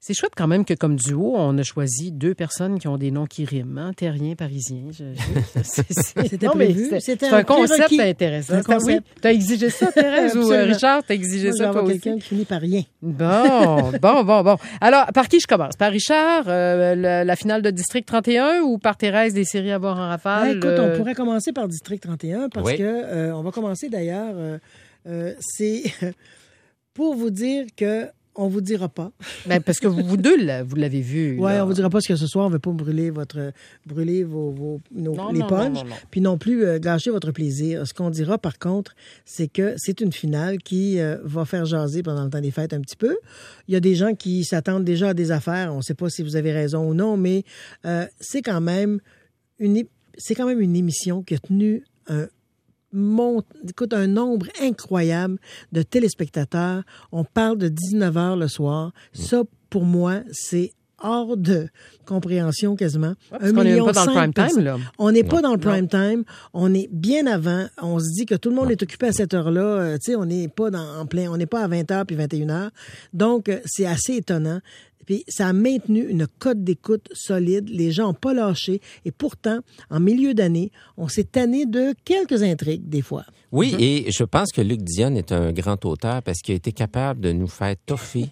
C'est chouette quand même que comme duo, on a choisi 2 personnes qui ont des noms qui riment. Hein? Terrien, Parisien. C'était prévu. C'est un concept intéressant. Oui. Tu as exigé ça, Thérèse, ou Richard, tu as exigé ça toi aussi? Quelqu'un qui finit par rien. Bon. Alors, par qui je commence? Par Richard, la finale de District 31 ou par Thérèse, des séries à voir en rafale? Écoute, on pourrait commencer par District 31 parce que on va commencer d'ailleurs. C'est pour vous dire que on vous dira pas. Ben, parce que vous deux, vous l'avez vu. Oui, on vous dira pas ce que ce soir, on veut pas brûler les punchs, puis non plus gâcher votre plaisir. Ce qu'on dira, par contre, c'est que c'est une finale qui va faire jaser pendant le temps des fêtes un petit peu. Il y a des gens qui s'attendent déjà à des affaires. On ne sait pas si vous avez raison ou non, mais c'est quand même une émission qui a tenu un nombre incroyable de téléspectateurs. On parle de 19h le soir. Ça, pour moi, c'est hors de compréhension quasiment. Parce qu'on n'est pas dans le prime time, là. On n'est pas dans le prime time. On est bien avant. On se dit que tout le monde est occupé à cette heure-là. Tu sais, on n'est pas on n'est pas à 20h puis 21h. Donc, c'est assez étonnant. Puis ça a maintenu une cote d'écoute solide. Les gens n'ont pas lâché. Et pourtant, en milieu d'année, on s'est tanné de quelques intrigues, des fois. Oui, et je pense que Luc Dionne est un grand auteur parce qu'il a été capable de nous faire toffer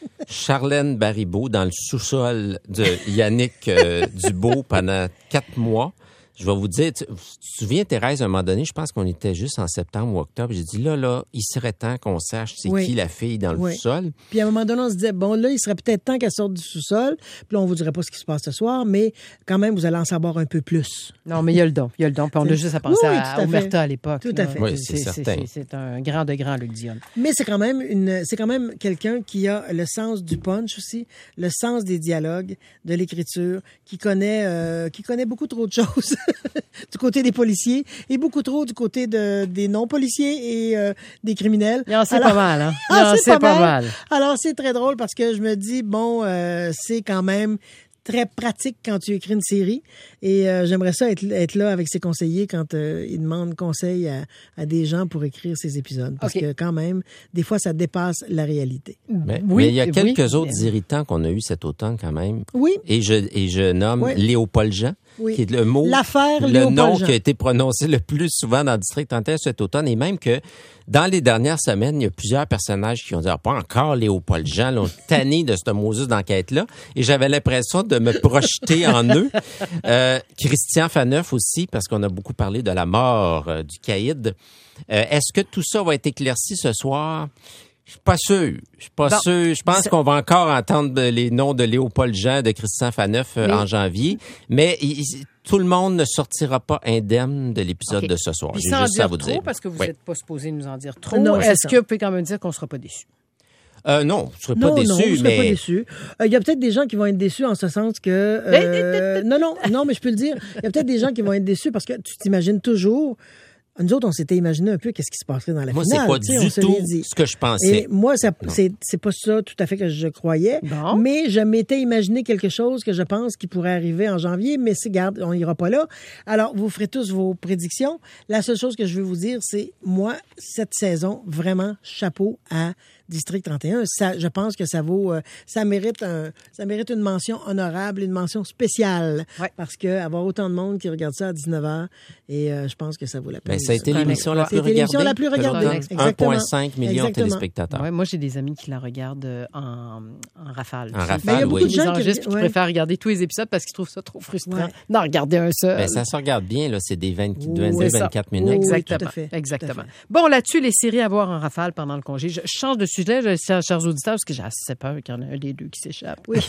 Charlène Baribeau dans le sous-sol de Yannick Dubeau pendant 4 mois. Je vais vous dire, tu te souviens, Thérèse, à un moment donné, je pense qu'on était juste en septembre ou octobre. J'ai dit, là, il serait temps qu'on sache c'est qui la fille dans le sous-sol. Puis à un moment donné, on se disait, bon, là, il serait peut-être temps qu'elle sorte du sous-sol. Puis là, on vous dirait pas ce qui se passe ce soir, mais quand même, vous allez en savoir un peu plus. Non, mais il y a le don. Puis on a juste à penser à Omerta à l'époque. Tout à fait. Oui, c'est certain. C'est un grand de grand, Luc Dionne. Mais c'est quand même quelqu'un qui a le sens du punch aussi, le sens des dialogues, de l'écriture, qui connaît beaucoup trop de choses du côté des policiers et beaucoup trop du côté des non-policiers et des criminels. Il en sait pas mal, hein? Il en sait pas mal. Alors, c'est très drôle parce que je me dis, bon, c'est quand même très pratique quand tu écris une série. Et j'aimerais ça être là avec ses conseillers quand ils demandent conseil à des gens pour écrire ces épisodes. Parce que quand même, des fois, ça dépasse la réalité. Mais il y a quelques autres irritants qu'on a eu cet automne quand même. Oui. Et je nomme Léopold Jean. Oui. Qui est le mot, le nom qui a été prononcé le plus souvent dans le District 31 cet automne, et même que dans les dernières semaines, il y a plusieurs personnages qui ont dit pas encore Léopold Jean, l'ont tanné de cette Moses d'enquête-là, et j'avais l'impression de me projeter en eux. Christian Faneuf aussi, parce qu'on a beaucoup parlé de la mort du caïd. Est-ce que tout ça va être éclairci ce soir? Je suis pas sûr. Je pense qu'on va encore entendre les noms de Léopold Jean, de Christian Faneuf en janvier. Mais tout le monde ne sortira pas indemne de l'épisode de ce soir. Puis j'ai sans juste ça à vous trop, dire. parce que vous n'êtes pas supposé nous en dire trop. Non, est-ce que vous pouvez quand même dire qu'on ne sera pas déçus? Non, je ne serais pas déçu. Non, je ne serais mais... pas déçu. Il y a peut-être des gens qui vont être déçus en ce sens que... Non, mais je peux le dire. Il y a peut-être des gens qui vont être déçus parce que tu t'imagines toujours... Nous autres, on s'était imaginé un peu qu'est-ce qui se passerait dans la finale. Moi, c'est pas du tout ce que je pensais. Et moi, c'est pas ça tout à fait que je croyais. Bon. Mais je m'étais imaginé quelque chose que je pense qui pourrait arriver en janvier, mais garde, on n'ira pas là. Alors, vous ferez tous vos prédictions. La seule chose que je veux vous dire, c'est, moi, cette saison, vraiment, chapeau à District 31. Ça, je pense que ça vaut, ça mérite une mention honorable, une mention spéciale. Ouais. Parce que avoir autant de monde qui regarde ça à 19h, et je pense que ça vaut la peine. Ben, ça a été l'émission la plus regardée. 1,5 million de téléspectateurs. Ouais, moi, j'ai des amis qui la regardent en rafale. En rafale, il y a beaucoup de gens qui préfèrent regarder tous les épisodes parce qu'ils trouvent ça trop frustrant d'en regarder un seul. Ben, ça se regarde bien, là. C'est des 22-24 minutes. Exactement. Tout à fait. Exactement. Bon, là-dessus, les séries à voir en rafale pendant le congé. Je change de sujet, chers auditeurs, parce que j'ai assez peur qu'il y en ait un des deux qui s'échappe. Oui.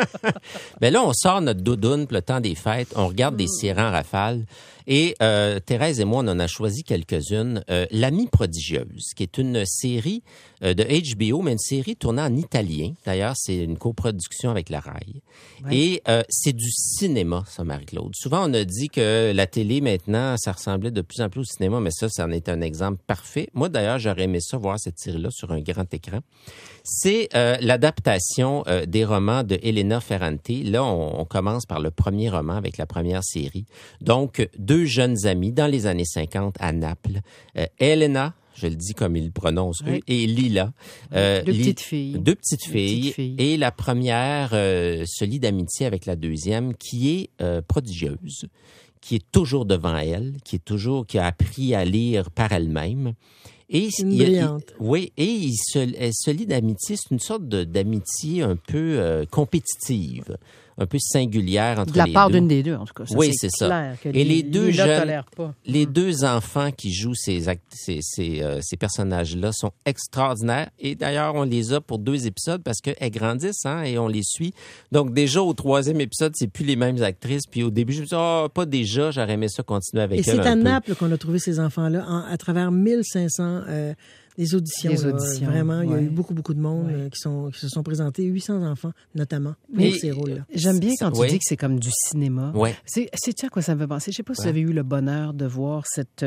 Ben là, on sort notre doudoune pour le temps des fêtes. On regarde des séries en rafale. Et Thérèse et moi, on en a choisi quelques-unes. L'Amie prodigieuse, qui est une série de HBO, mais une série tournée en italien. D'ailleurs, c'est une coproduction avec la RAI. Ouais. Et c'est du cinéma, ça, Marie-Claude. Souvent, on a dit que la télé, maintenant, ça ressemblait de plus en plus au cinéma, mais ça en est un exemple parfait. Moi, d'ailleurs, j'aurais aimé ça, voir cette série-là sur un grand écran. C'est l'adaptation des romans de Elena Ferrante. Là, on commence par le premier roman avec la première série. Donc, deux jeunes amies dans les années 50 à Naples. Elena je le dis comme ils le prononcent eux, et Lila. Deux petites filles. Deux petites filles. Et la première se lie d'amitié avec la deuxième, qui est prodigieuse, qui est toujours devant elle, qui a appris à lire par elle-même. Et brillante. Elle se lie d'amitié. C'est une sorte d'amitié un peu compétitive, un peu singulière entre les deux. De la part d'une des deux, en tout cas. Ça, oui, c'est ça. Et les deux jeunes, les deux enfants qui jouent ces personnages-là sont extraordinaires. Et d'ailleurs, on les a pour 2 épisodes parce qu'elles grandissent, et on les suit. Donc déjà, au 3e épisode, c'est plus les mêmes actrices. Puis au début, je me suis dit, pas déjà, j'aurais aimé ça continuer avec elles. Et c'est à Naples qu'on a trouvé ces enfants-là, à travers 1500 des auditions. Vraiment, il y a eu beaucoup de monde qui se sont présentés, 800 enfants notamment, pour ces rôles-là. J'aime bien quand tu dis que c'est comme du cinéma. Ouais. Sais-tu à quoi ça me fait penser? Je sais pas si vous avez eu le bonheur de voir cette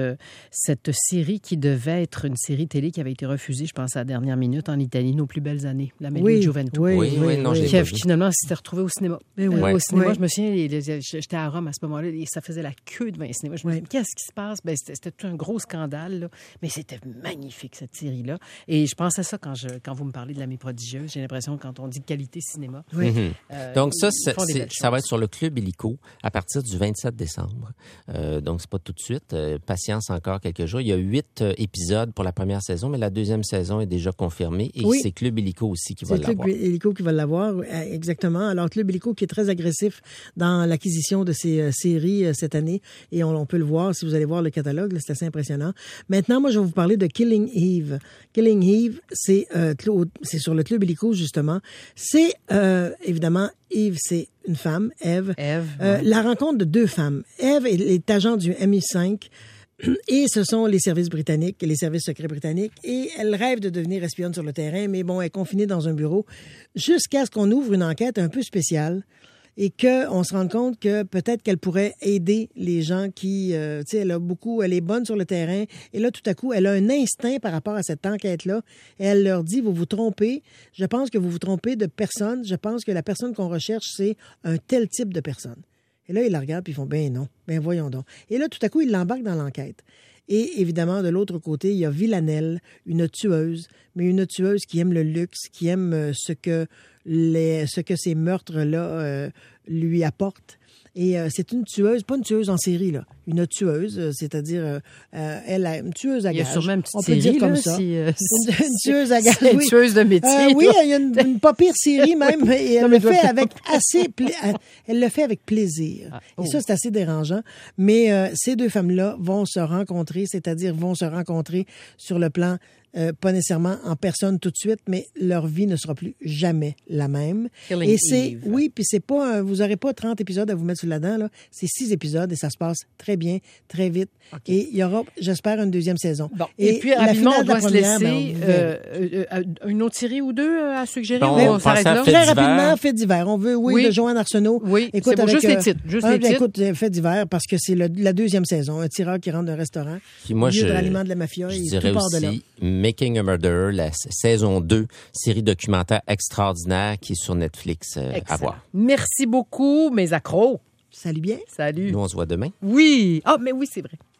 série qui devait être une série télé qui avait été refusée, je pense, à la dernière minute en Italie, Nos plus belles années, La Meglio Gioventù. Qui finalement s'était retrouvée au cinéma. Au cinéma, je me souviens, j'étais à Rome à ce moment-là et ça faisait la queue devant les cinémas. Je me disais, qu'est-ce qui se passe? C'était tout un gros scandale, là. Mais c'était magnifique, cette série-là. Et je pense à ça quand vous me parlez de L'Amie prodigieuse. J'ai l'impression, quand on dit qualité cinéma. Donc ça va être sur le Club Illico à partir du 27 décembre. Donc c'est pas tout de suite. Patience encore quelques jours. Il y a 8 épisodes pour la première saison, mais la deuxième saison est déjà confirmée. Et c'est Club Illico aussi qui va l'avoir. C'est Club Illico qui va l'avoir, exactement. Alors Club Illico qui est très agressif dans l'acquisition de ces séries cette année. Et on peut le voir si vous allez voir le catalogue. Là, c'est assez impressionnant. Maintenant, moi, je vais vous parler de Killing Eve. Killing Eve, c'est sur le Club Illico, justement. C'est, évidemment, Eve, c'est une femme, Eve. La rencontre de 2 femmes. Eve est agent du MI5 et ce sont les services britanniques, les services secrets britanniques, et elle rêve de devenir espionne sur le terrain, mais bon, elle est confinée dans un bureau jusqu'à ce qu'on ouvre une enquête un peu spéciale et qu'on se rende compte que peut-être qu'elle pourrait aider les gens qui... elle est bonne sur le terrain. Et là, tout à coup, elle a un instinct par rapport à cette enquête-là. Et elle leur dit, vous vous trompez. Je pense que vous vous trompez de personne. Je pense que la personne qu'on recherche, c'est un tel type de personne. Et là, ils la regardent puis ils font, ben non, ben voyons donc. Et là, tout à coup, ils l'embarquent dans l'enquête. Et évidemment, de l'autre côté, il y a Villanelle, une tueuse, mais une tueuse qui aime le luxe, qui aime ce que ces meurtres-là lui apportent. Et c'est une tueuse, pas une tueuse en série, là. Une tueuse, c'est-à-dire, une tueuse à gages. Il y a sûrement une petite on peut série, dire comme là, ça. une tueuse à gages. Une tueuse de métier. Oui, il y a une pas pire série même, et elle le fait avec elle le fait avec plaisir. Et ça, c'est assez dérangeant. Mais ces 2 femmes-là vont se rencontrer, c'est-à-dire vont se rencontrer sur le plan pas nécessairement en personne tout de suite, mais leur vie ne sera plus jamais la même. Killing Eve. Oui, puis c'est pas, vous aurez pas 30 épisodes à vous mettre sur la dent, là. C'est 6 épisodes et ça se passe très bien, très vite. Okay. Et il y aura, j'espère, une 2e saison. Bon. Et puis, rapidement, on doit se laisser une autre série ou 2 à suggérer. On s'arrête là. Très rapidement, Faits divers. On veut, de Joanne Arsenault. Oui, écoute, c'est juste les titres. Écoute, Faits divers, parce que c'est la 2e saison. Un tireur qui rentre d'un restaurant. Puis moi, de l'aliment de la mafia. Je dirais aussi Making a Murderer, la saison 2, série documentaire extraordinaire qui est sur Netflix à voir. Merci beaucoup, mes accros. Salut bien. Salut. Nous, on se voit demain. Oui. Ah, mais oui, c'est vrai.